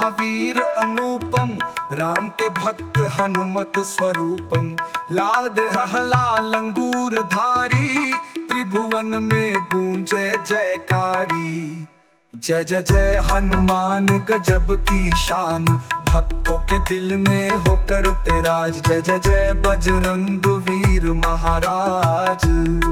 महावीर अनुपम, राम के भक्त हनुमत स्वरूपम। लाद रहला लंगूर धारी, त्रिभुवन में गूंजे जयकारी। जय जय जय हनुमान गजब की शान, भक्तों के दिल में होकर तेराज। जय जय जय बजरंग वीर महाराज।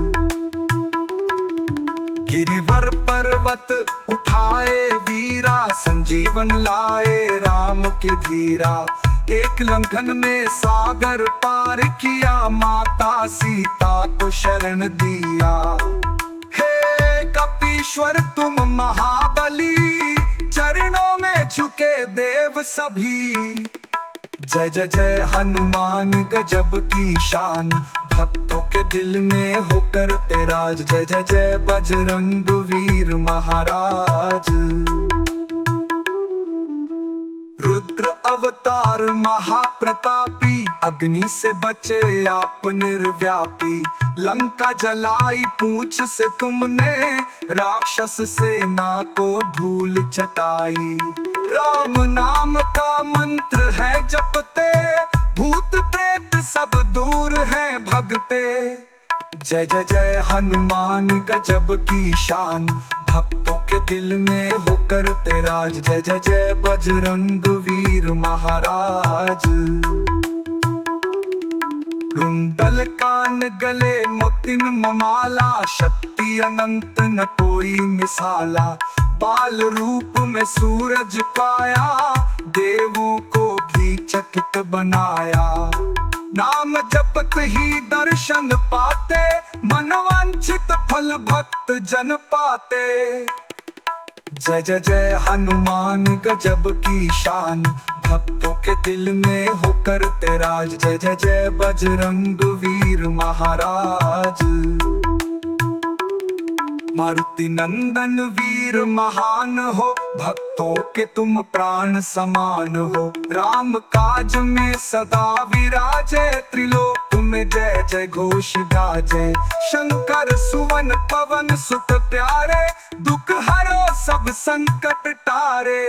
गिरिवर पर्वत उठाए वीरा, संजीवन लाए राम के धीरा। एक लंघन में सागर पार किया, माता सीता को शरण दिया। हे कपीश्वर तुम महाबली, चरणों में झुके देव सभी। जय जय जय हनुमान गजब की शान, भक्तों के दिल में होकर तेराज। जय जय जय बजरंग वीर महाराज। रुद्र अवतार महाप्रतापी, अग्नि से बचे आप निर्व्यापी। लंका जलाई पूंछ से तुमने, राक्षस सेना को धूल चटाई। राम नाम का मंत्र है जपते, भूत प्रेत सब दूर है भगते। जय जय जय हनुमान गजब की शान, भक्तों के दिल में होकर तेराज। जय जय जय बजरंग वीर महाराज। कुंडल कान गले मोतिन माला, शक्ति अनंत न कोई मिसाला। बाल रूप में सूरज पाया, देवों को भी चकित बनाया। नाम जपत ही दर्शन पाते, मनवांछित फल भक्त जन पाते। जय जय जय हनुमान गजब की शान, भक्तों के दिल में होकर तेराज। जय जय जय बजरंग वीर महाराज। मारुति नंदन वीर महान हो, भक्तों के तुम प्राण समान हो। राम काज में सदा विराजे, त्रिलोक में जय जय घोष गाजे। शंकर सुवन पवन सुत प्यारे, दुख हरो सब संकट टारे।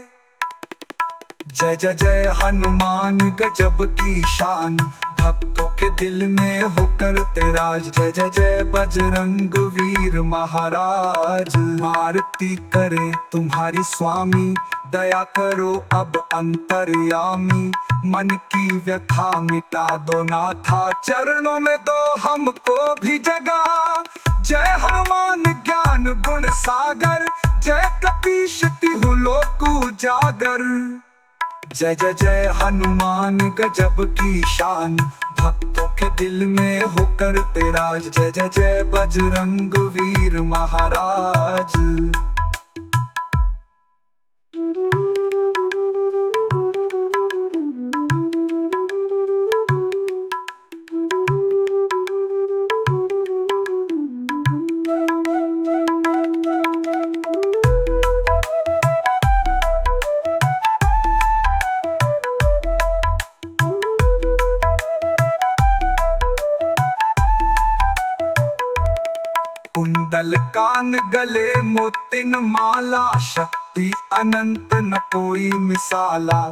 जय जय जय हनुमान गजब की शान, भक्तों के दिल में होकर तेराज। जय जय जय बजरंग वीर महाराज। आरती करे तुम्हारी स्वामी, दया करो अब अंतर्यामी। मन की व्यथा मिटा दो नाथा, चरणों में दो हमको भी जगह। जय हनुमान ज्ञान गुण सागर, जय कपीश तिहु लोक उजागर। जय जय जय हनुमान गजब की शान, भक्तों के दिल में होकर तेराज। जय जय जय बजरंग वीर महाराज। कुंडल कान गले मोतिन माला, शक्ति अनंत न कोई मिसाला।